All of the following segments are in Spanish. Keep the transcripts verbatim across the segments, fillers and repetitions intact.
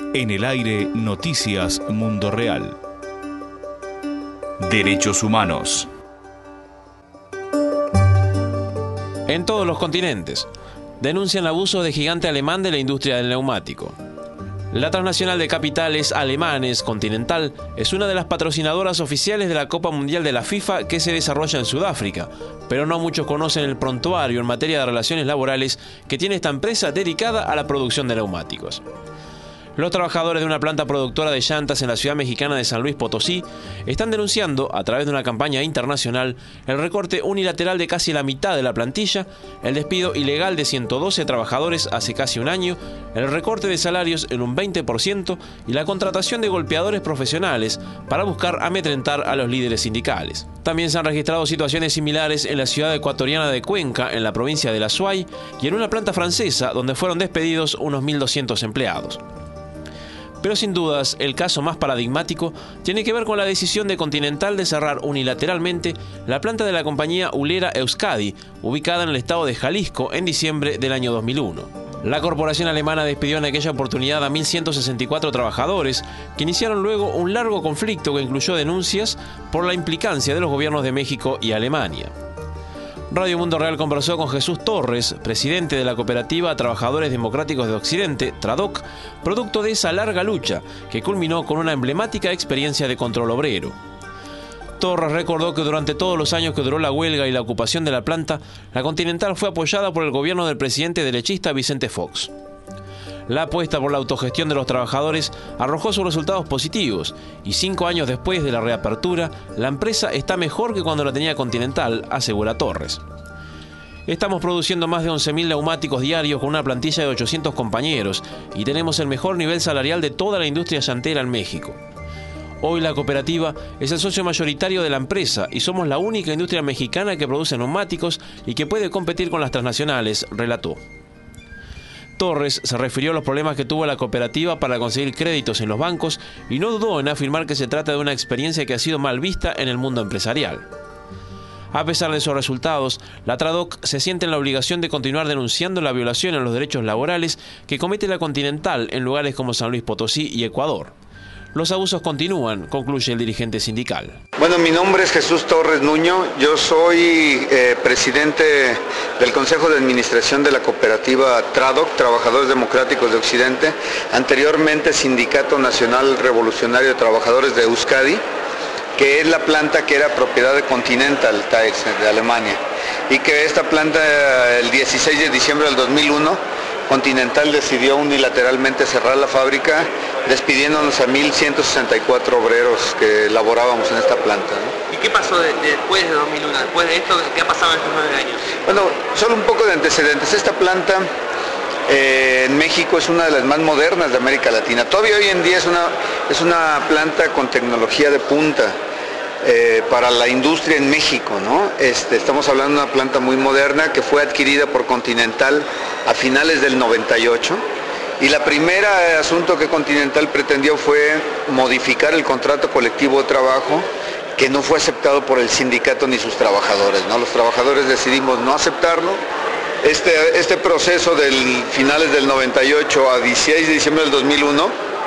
En el aire, Noticias Mundo Real. Derechos humanos. En todos los continentes, denuncian abusos de gigante alemán de la industria del neumático. La transnacional de capitales alemanes, Continental, es una de las patrocinadoras oficiales de la Copa Mundial de la FIFA que se desarrolla en Sudáfrica, pero no muchos conocen el prontuario en materia de relaciones laborales que tiene esta empresa dedicada a la producción de neumáticos. Los trabajadores de una planta productora de llantas en la ciudad mexicana de San Luis Potosí están denunciando, a través de una campaña internacional, el recorte unilateral de casi la mitad de la plantilla, el despido ilegal de ciento doce trabajadores hace casi un año, el recorte de salarios en un veinte por ciento y la contratación de golpeadores profesionales para buscar amedrentar a los líderes sindicales. También se han registrado situaciones similares en la ciudad ecuatoriana de Cuenca, en la provincia de La Suay, y en una planta francesa donde fueron despedidos unos mil doscientos empleados. Pero sin dudas, el caso más paradigmático tiene que ver con la decisión de Continental de cerrar unilateralmente la planta de la compañía Hulera Euskadi, ubicada en el estado de Jalisco, en diciembre del año dos mil uno. La corporación alemana despidió en aquella oportunidad a mil ciento sesenta y cuatro trabajadores, que iniciaron luego un largo conflicto que incluyó denuncias por la implicancia de los gobiernos de México y Alemania. Radio Mundo Real conversó con Jesús Torres, presidente de la cooperativa Trabajadores Democráticos de Occidente, TRADOC, producto de esa larga lucha que culminó con una emblemática experiencia de control obrero. Torres recordó que durante todos los años que duró la huelga y la ocupación de la planta, la Continental fue apoyada por el gobierno del presidente derechista Vicente Fox. La apuesta por la autogestión de los trabajadores arrojó sus resultados positivos y cinco años después de la reapertura, la empresa está mejor que cuando la tenía Continental, asegura Torres. Estamos produciendo más de once mil neumáticos diarios con una plantilla de ochocientos compañeros y tenemos el mejor nivel salarial de toda la industria llantera en México. Hoy la cooperativa es el socio mayoritario de la empresa y somos la única industria mexicana que produce neumáticos y que puede competir con las transnacionales, relató. Torres se refirió a los problemas que tuvo la cooperativa para conseguir créditos en los bancos y no dudó en afirmar que se trata de una experiencia que ha sido mal vista en el mundo empresarial. A pesar de esos resultados, la TRADOC se siente en la obligación de continuar denunciando la violación a los derechos laborales que comete la Continental en lugares como San Luis Potosí y Ecuador. Los abusos continúan, concluye el dirigente sindical. Bueno, mi nombre es Jesús Torres Nuño, yo soy eh, presidente del Consejo de Administración de la cooperativa TRADOC, Trabajadores Democráticos de Occidente, anteriormente Sindicato Nacional Revolucionario de Trabajadores de Euskadi, que es la planta que era propiedad de Continental Tires de Alemania, y que esta planta el dieciséis de diciembre del dos mil uno, Continental decidió unilateralmente cerrar la fábrica, despidiéndonos a mil ciento sesenta y cuatro obreros que laborábamos en esta planta, ¿no? ¿Y qué pasó de, de, después de dos mil uno? Después de esto, ¿qué ha pasado en estos nueve años? Bueno, solo un poco de antecedentes. Esta planta eh, en México es una de las más modernas de América Latina. Todavía hoy en día es una, es una planta con tecnología de punta. Eh, para la industria en México, ¿no? Este, estamos hablando de una planta muy moderna que fue adquirida por Continental a finales del noventa y ocho, y la primera asunto que Continental pretendió fue modificar el contrato colectivo de trabajo, que no fue aceptado por el sindicato ni sus trabajadores, ¿no? Los trabajadores decidimos no aceptarlo. Este, este proceso del finales del noventa y ocho a dieciséis de diciembre del dos mil uno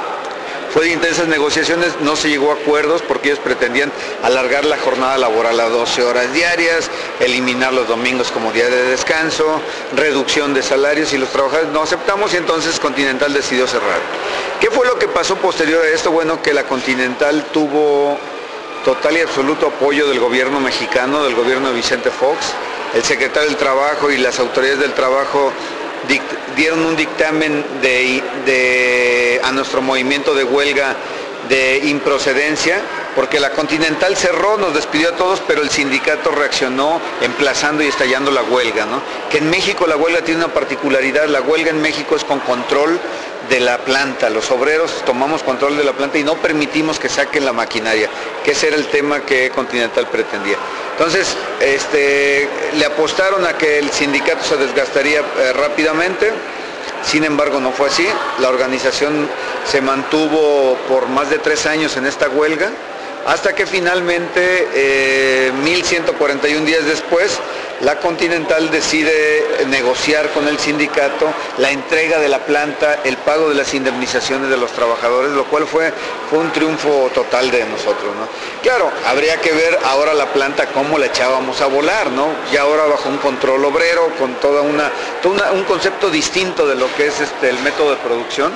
fue de intensas negociaciones, no se llegó a acuerdos porque ellos pretendían alargar la jornada laboral a doce horas diarias, eliminar los domingos como día de descanso, reducción de salarios, y los trabajadores no aceptamos, y entonces Continental decidió cerrar. ¿Qué fue lo que pasó posterior a esto? Bueno, que la Continental tuvo total y absoluto apoyo del gobierno mexicano, del gobierno de Vicente Fox. El secretario del Trabajo y las autoridades del trabajo dieron un dictamen de, de, a nuestro movimiento de huelga de improcedencia, porque la Continental cerró, nos despidió a todos, pero el sindicato reaccionó emplazando y estallando la huelga, ¿no? Que en México la huelga tiene una particularidad, la huelga en México es con control de la planta, los obreros tomamos control de la planta y no permitimos que saquen la maquinaria, que ese era el tema que Continental pretendía. Entonces, este, le apostaron a que el sindicato se desgastaría eh, rápidamente. Sin embargo, no fue así. La organización se mantuvo por más de tres años en esta huelga, hasta que finalmente, eh, mil ciento cuarenta y un días después, la Continental decide negociar con el sindicato la entrega de la planta, el pago de las indemnizaciones de los trabajadores, lo cual fue, fue un triunfo total de nosotros, ¿no? Claro, habría que ver ahora la planta cómo la echábamos a volar, ¿no? Ya ahora bajo un control obrero, con toda una, todo una, un concepto distinto de lo que es este, el método de producción.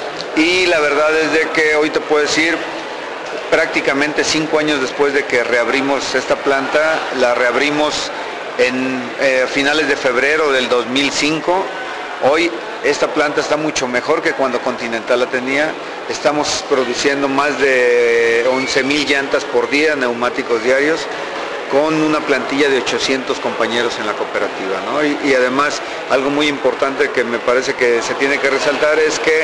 Y la verdad es de que hoy te puedo decir, prácticamente cinco años después de que reabrimos esta planta, la reabrimos en eh, finales de febrero del dos mil cinco. Hoy esta planta está mucho mejor que cuando Continental la tenía. Estamos produciendo más de once mil llantas por día, neumáticos diarios, con una plantilla de ochocientos compañeros en la cooperativa, ¿no? Y, y además, algo muy importante que me parece que se tiene que resaltar es que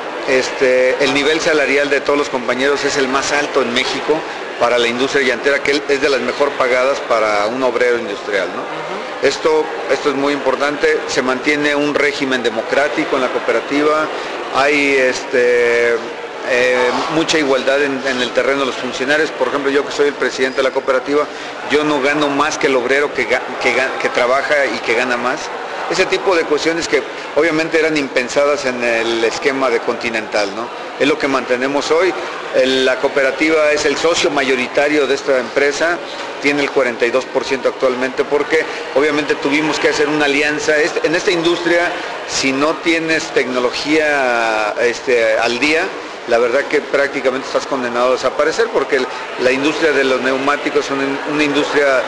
este, el nivel salarial de todos los compañeros es el más alto en México para la industria llantera, que es de las mejor pagadas para un obrero industrial, ¿no? Uh-huh. Esto, esto es muy importante, se mantiene un régimen democrático en la cooperativa, hay este, eh, mucha igualdad en, en el terreno de los funcionarios. Por ejemplo, yo que soy el presidente de la cooperativa, yo no gano más que el obrero que, que, que trabaja y que gana más. Ese tipo de cuestiones que obviamente eran impensadas en el esquema de Continental, ¿no? Es lo que mantenemos hoy. El, la cooperativa es el socio mayoritario de esta empresa, tiene el cuarenta y dos por ciento actualmente, porque obviamente tuvimos que hacer una alianza. Este, en esta industria, si no tienes tecnología este, al día, la verdad que prácticamente estás condenado a desaparecer, porque la industria de los neumáticos es una, una industria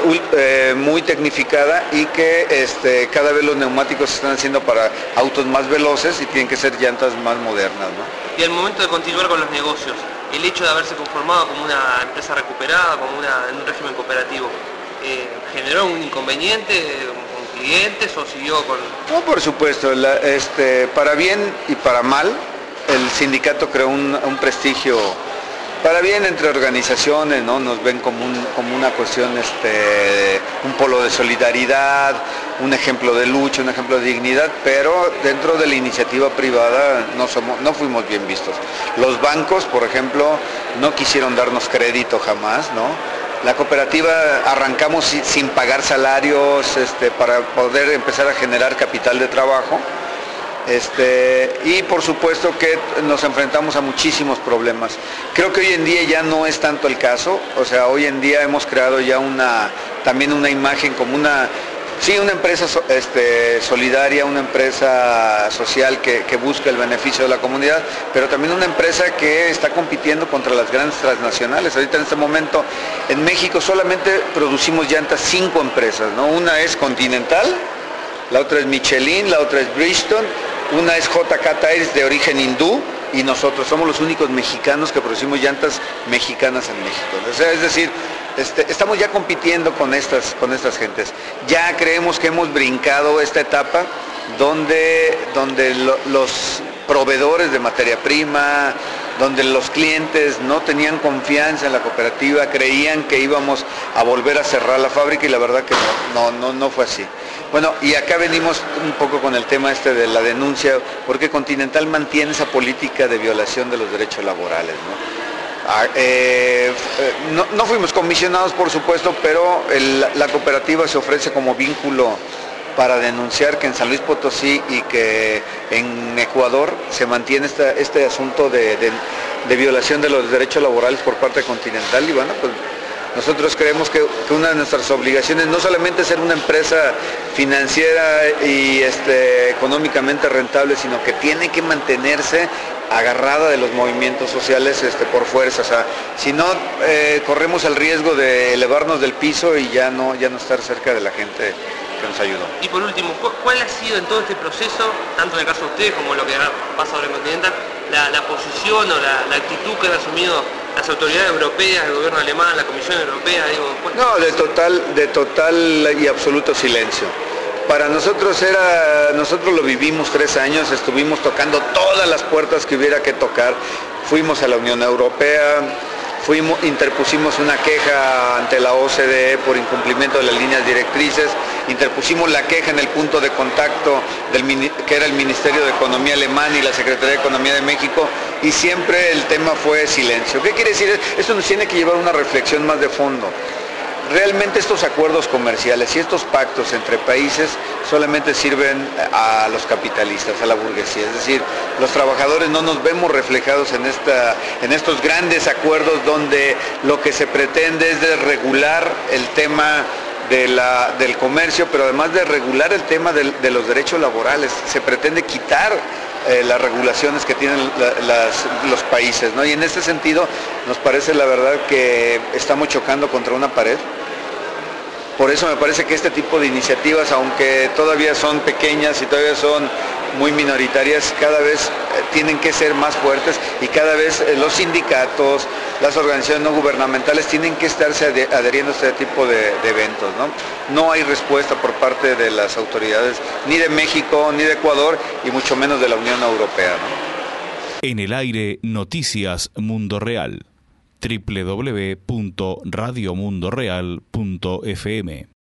eh, muy tecnificada y que este, cada vez los neumáticos se están haciendo para autos más veloces y tienen que ser llantas más modernas, ¿no? Y al momento de continuar con los negocios, el hecho de haberse conformado como una empresa recuperada, como una, en un régimen cooperativo, eh, ¿generó un inconveniente con clientes o siguió con...? No, por supuesto, la, este, para bien y para mal. El sindicato creó un, un prestigio para bien entre organizaciones, ¿no? Nos ven como, un, como una cuestión, este, un polo de solidaridad, un ejemplo de lucha, un ejemplo de dignidad, pero dentro de la iniciativa privada no, somos, no fuimos bien vistos. Los bancos, por ejemplo, no quisieron darnos crédito jamás, ¿no? La cooperativa arrancamos sin, sin pagar salarios este, para poder empezar a generar capital de trabajo. Este, y por supuesto que nos enfrentamos a muchísimos problemas. Creo que hoy en día ya no es tanto el caso, o sea, hoy en día hemos creado ya una, también una imagen como una, sí, una empresa este, solidaria, una empresa social que, que busca el beneficio de la comunidad, pero también una empresa que está compitiendo contra las grandes transnacionales. Ahorita en este momento en México solamente producimos llantas cinco empresas, ¿no? Una es Continental, la otra es Michelin, la otra es Bridgestone, una es J K Tyres de origen hindú y nosotros somos los únicos mexicanos que producimos llantas mexicanas en México. O sea, es decir, este, estamos ya compitiendo con estas, con estas gentes. Ya creemos que hemos brincado esta etapa donde, donde lo, los proveedores de materia prima, donde los clientes no tenían confianza en la cooperativa, creían que íbamos a volver a cerrar la fábrica y la verdad que no, no, no, no fue así. Bueno, y acá venimos un poco con el tema este de la denuncia, porque Continental mantiene esa política de violación de los derechos laborales, ¿no? Ah, eh, no, no fuimos comisionados, por supuesto, pero el, la cooperativa se ofrece como vínculo para denunciar que en San Luis Potosí y que en Ecuador se mantiene esta, este asunto de, de, de violación de los derechos laborales por parte de Continental. Y bueno, pues nosotros creemos que, que una de nuestras obligaciones no solamente es ser una empresa financiera y este, económicamente rentable, sino que tiene que mantenerse agarrada de los movimientos sociales este, por fuerza. O sea, si no, eh, corremos el riesgo de elevarnos del piso y ya no, ya no estar cerca de la gente que nos ayudó. Y por último, ¿cuál ha sido en todo este proceso, tanto en el caso de ustedes como lo que pasa ahora en Continental, la, la posición o la, la actitud que han asumido las autoridades europeas, el gobierno alemán, la Comisión Europea? Digo, no, de total, de total y absoluto silencio. Para nosotros era, nosotros lo vivimos tres años, estuvimos tocando todas las puertas que hubiera que tocar, fuimos a la Unión Europea, fuimos, interpusimos una queja ante la O C D E por incumplimiento de las líneas directrices, interpusimos la queja en el punto de contacto del, que era el Ministerio de Economía alemán y la Secretaría de Economía de México, y siempre el tema fue silencio. ¿Qué quiere decir? Esto nos tiene que llevar a una reflexión más de fondo. realmente estos acuerdos comerciales y estos pactos entre países solamente sirven a los capitalistas, a la burguesía. Es decir, los trabajadores no nos vemos reflejados en, esta, en estos grandes acuerdos donde lo que se pretende es de regular el tema de la, del comercio, pero además de regular el tema de, de los derechos laborales. Se pretende quitar eh, las regulaciones que tienen la, las, los países, ¿no? Y en este sentido nos parece la verdad que estamos chocando contra una pared. Por eso me parece que este tipo de iniciativas, aunque todavía son pequeñas y todavía son muy minoritarias, cada vez eh, tienen que ser más fuertes y cada vez eh, los sindicatos, las organizaciones no gubernamentales tienen que estarse adheriendo a este tipo de, de eventos, ¿no? No hay respuesta por parte de las autoridades, ni de México, ni de Ecuador, y mucho menos de la Unión Europea, ¿no? En el aire, Noticias Mundo Real. doble u doble u doble u punto radio mundo real punto f m